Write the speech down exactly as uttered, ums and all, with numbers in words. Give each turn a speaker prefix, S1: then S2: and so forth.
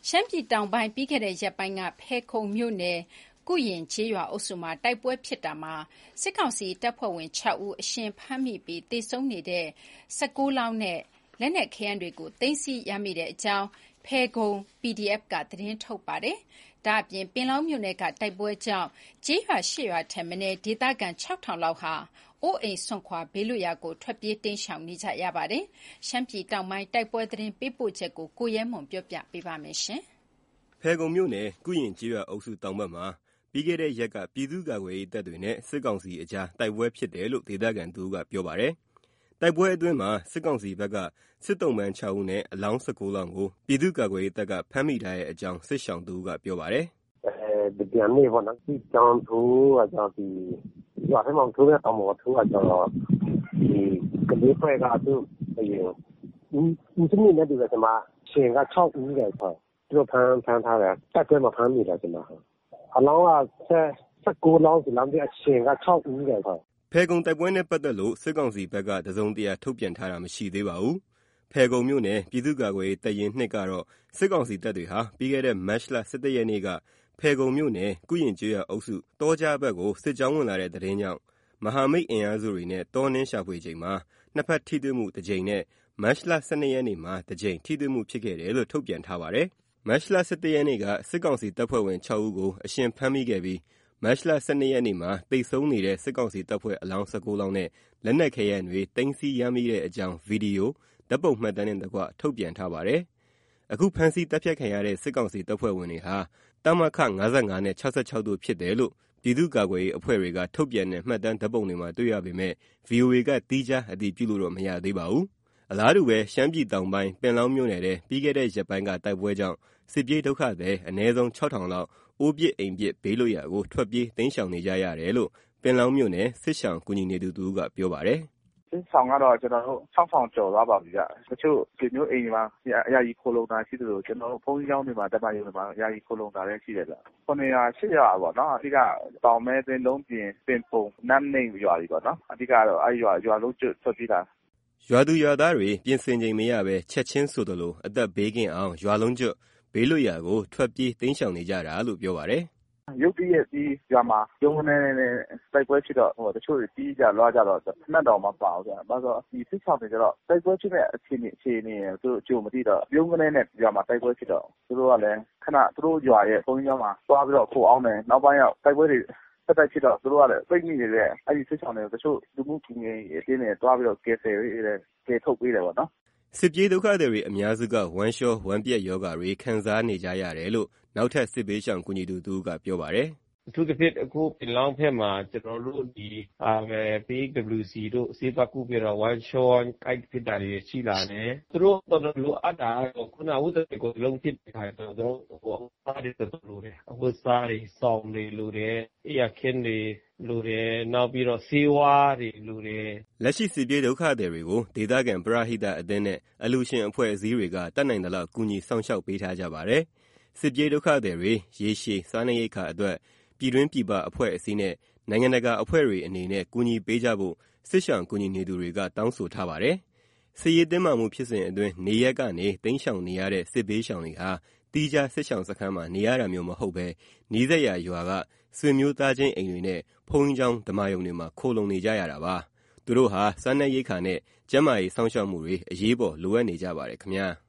S1: ရှမ်းပြည်တောင်ပိုင်းပြီးခဲ့တဲ့ရက်ပိုင်းကဖဲခုံမြို့နယ်ကုရင်ကျေးရွာအုပ်စုမှာတိုက်ပွဲဖြစ်တာမှာစစ်ကောင်စီတပ်ဖွဲ့ဝင်၆ဦးအရှင်ဖမ်းမိပြီးတေဆုံးနေတဲ့၁၉လောင်းနဲ့လက်နက်ခဲယမ်းတွေကိုသိမ်းဆည်းရမိတဲ့အကြောင်းဖဲခုံ ပီဒီအက်ဖ် ကသတင်းထုတ်ပါတယ်။ဒါ့အပြင်ပင်လောင်းမြို့နယ်ကတိုက်ပွဲကြောင့်ကျေးရွာ၈ရွာထက်မနည်းဒေသခံ၆ထောင်လောက်ဟာအိုးအိမ်စွန့်ခွာဘေးလွတ်ရာကိုထွက်ပြေးတိမ်းရှောင်နေကြရပါတယ်။ရှမ်းပြည်တောင်ပိုင်းတိုက်ပွဲသတင်းပေးပို့ချက်ကိုကိုရဲမွန်ပြောပြပေးပါမယ်
S2: ။ဖဲခုံမြို့နယ်ကုရင်ကျေးရွာအုပ်စုတောင်ဘက်မှာပြီးခဲ့တဲ့ရက်ကပြည်သူ့ကာကွယ်ရေးတပ်တွေနဲ့စစ်ကောင်စီအကြားတိုက်ပွဲဖြစ်တယ်လို့ဒေသခံသူကပြောပါတယ်။တိုက်ပွဲအတွင်းမှာစစ်ကောင်စီဘက်ကစစ်တုံးပန်း၆ဦးနဲ့အလောင်း၁၉လောင်းကိုပြည်သူ့ကာကွယ်ရေးတပ်ကဖမ်းမိထားတဲ့အကြောင်းစစ်ရှောင်သူကပြောပါတယ်
S3: ။အဲဒီပြန်နေပေါ့နော်ဒီတောင်သူကကြောင့်ဒီရွာထဲမှာထိုးတဲ့တောင်ပေါ်ထိုးတာကြောင့်ဒီကလေးဖွဲ့ကသူအရင်ဦးဦးစနစ်နဲ့တူတယ်ဒီမှာရှင်က၆ဦးတယ်ဆိုသူတို့ဖမ်းဖမ်းထားတယ်တက်တွဲမှာဖမ်းမိတယ်ဒီမှာအလောင်းက၁၉လောင်းဒီလောင်းတဲ့အရှင်က၆ဦးတယ်ဆို
S2: ဖဲကုံတိုက်ပွဲနဲ့ပတ်သက်လို့စစ်ကောင်စီဘက်ကတစုံတရာထုတ်ပြန်ထားတာမရှိသေးပါဘူး။ဖဲကုံမြို့နယ်ပြည်သူ့ကာကွယ်ရေးတပ်ရင်း၂ကတော့စစ်ကောင်စီတပ်တွေဟာပြီးခဲ့တဲ့မတ်လ၁၁ရက်နေ့ကဖဲကုံမြို့နယ်ကုရင်ကျေးရွာအုပ်စုတောကြားဘက်ကိုစစ်ကြောင်းဝင်လာတဲ့သတင်းကြောင့်မဟာမိတ်အင်အားစုတွေနဲ့တောနှင်းရှာဖွေချိန်မှာနှစ်ဖက်ထိတွေ့မှုတစ်ကြိမ်နဲ့မတ်လ၁၂ရက်နေ့မှာတစ်ကြိမ်ထိတွေ့မှုဖြစ်ခဲ့တယ်လို့ထုတ်ပြန်ထားပါတယ်။မတ်လ၁၁ရက်နေ့ကစစ်ကောင်စီတပ်ဖွဲ့ဝင်၆ဦးကိုအရှင်ဖမ်းမိခဲ့ပြီးမတ်လ၁၂ရက်နေ့မှာတိတ်ဆုံးနေတဲ့စစ်ကောင်စီတပ်ဖွဲ့အလောင်း၁၉လောင်းနဲ့လက်နက်ခဲယမ်းတွေသိမ်းဆည်းရမိတဲ့အကြောင်းဗီဒီယိုဓာတ်ပုံမှတ်တမ်းနဲ့တကွထုတ်ပြန်ထားပါတယ်။အခုဖမ်းဆီးတပ်ဖြတ်ခံရတဲ့စစ်ကောင်စီတပ်ဖွဲ့ဝင်တွေဟာတမခ၅၅နဲ့၆၆တို့ဖြစ်တယ်လို့ပြည်သူ့ကာကွယ်ရေးအဖွဲ့တွေကထုတ်ပြန်တဲ့မှတ်တမ်းဓာတ်ပုံတွေမှာတွေ့ရပေမဲ့ ဗီအိုအေ ကတီးခြားအတည်ပြုလို့တော့မရသေးပါဘူး။အလားတူပဲရှမ်းပြည်တောင်ပိုင်းပင်လောင်းမြို့နယ်ထဲပြီးခဲ့တဲ့ရက်ပိုင်းကတိုက်ပွဲကြောင့်စစ်ပြေးဒုက္ခသည်အနည်းဆုံး၆ထောင်လောက်အိုးပစ်အိမ်ပစ်ဘေးလွတ်ရာကိုထွက်ပြေးတိမ်းရှောင်နေကြရတယ်လို့ပင်လောင်းမြို့နယ်စစ်ရှောင်ကူညီနေသူတူကပြောပါတယ်
S4: ။စစ်ဆောင်ကတော့ကျွန်တော်တို့၆ထောင်ကျော်သွားပါပြီဗျ။တချို့ဒီမျိုးအိမ်တွေမှာအရာကြီးခိုးလုံတာရှိသလိုကျွန်တော်တို့ဘုန်းကြီးကျောင်းတွေမှာတပ်မရုံတွေမှာအရာကြီးခိုးလုံတာလည်းရှိတယ်ဗျ။ခုနှစ်ရာရှစ်ရာပေါ့နော်။အဓိကတောင်မဲသိန်းလုံးပြင်ပင်ပုံနမ်းနေရွာတွေပေါ့နော်။အဓိကတော့အဲဒီရွာရွာလုံးကျွတ်ထွက်ပြေးတာ
S2: ။ရွာသူရွာသားတွေပြင်ဆင်ချိန်မရပဲချက်ချင်းဆိုသလိုအသက်ဘေးကင်းအောင်ရွာလုံးကျွတ်ဘေးလွတ်ရာကိုထွက်ပြေးတိမ်းရှောင်နေကြတာလို့ပြောပါတယ်
S4: ။ရုတ်တရက်ဒီရွာမှာရုံးနေနေတိုက်ပွဲဖြစ်တော့ဟိုတချို့တီးကြလွှားကြတော့နှက်တော်မပါဘူးဗျာ။ဘာလို့ဒီစစ်ဆောင်တွေကြတော့တိုက်ပွဲဖြစ်တဲ့အခြေအနေအခြေအနေသူတို့ကြိုမသိတော့ရုံးနေနဲ့ရွာမှာတိုက်ပွဲဖြစ်တော့သူတို့ကလည်းခဏသူတို့ရွာရဲ့ဘုန်းကြီးကျောင်းမှာသွားပြီးတော့ခိုးအောင်တယ်နောက်ပိုင်းရောက်တိုက်ပွဲတွေဆက်တိုက်ဖြစ်တော့သူတို့ကလည်းပြိတ်မိနေတဲ့အဲ့ဒီစစ်ဆောင်တွေကိုတချို့လူမှုကူညီရေးအတင်းနဲ့သွားပြီးတော့ကယ်ဆယ်ရေးတဲ့ကယ်ထုတ်ပေးတယ်ပေါ့နော်
S2: စစ်ပြေးဒုက္ခသည်တွေအများစုကဝမ်းလျှောဝမ်းပြက်ယောဂတွေခံစားနေကြရတယ်လို့နောက်ထပ်စစ်ဘေးရှောင်ကူညီသူတူကပြောပါတယ်
S5: အထူးသဖြင့်အခုပင်လောင်းဖက်မှာကျွန်တော်တို့ဒီအာပီ ဒဘလျူ စီ တို့စေပါကူပြီးတော့ဝမ်းလျှောအိုက်ဖြစ်တာတွေရှိလာတယ်သူတို့တော်တော်လိုအပ်တာခုနဥဒတဲ့ကိုလုံးဖြစ်ခါတော့တို့ဟိုအားတွေတော်တော်လိုတယ်အခုစားတွေစောင်းတွေလိုတယ်အေးရခင်းတွေလူတွေနောက်ပြီးတော့စီဝါတွေလူတွေ
S2: လက်ရှိစစ်ပြေးဒုက္ခသည်တွေကိုဒေသခံပရဟိတအသင်းနဲ့အလူရှင်အဖွဲ့အစည်းတွေကတတ်နိုင်သလောက်ကူညီဆောင်ရှောက်ပေးထားကြပါတယ်စစ်ပြေးဒုက္ခသည်တွေရေရှည်စားနပ်ရိက္ခာအတွက်ပြည်တွင်းပြည်ပအဖွဲ့အစည်းနဲ့နိုင်ငံတကာအဖွဲ့တွေအနေနဲ့ကူညီပေးကြဖို့စစ်ရှောင်ကူညီနေသူတွေကတောင်းဆိုထားပါတယ်စစ်ရေးတင်းမာမှုဖြစ်စဉ်အတွင်းနေရက်ကနေတိမ်းရှောင်နေရတဲ့စစ်ဘေးရှောင်တွေဟာတီးခြားစစ်ရှောင်စခန်းမှာနေရတာမျိုးမဟုတ်ပဲနီးစပ်ရာရွာကဆွေမျိုးသားချင်းအိမ်တွေနဲ့ဘုံကျောင်းဓမ္မယုံတွေမှာခိုလုံနေကြရတာပါသူတို့ဟာစားနပ်ရိက္ခာနဲ့ကျန်းမာရေးစောင့်ရှောက်မှုတွေအရေးပေါ်လိုအပ်နေကြပါတယ်ခင်ဗျာ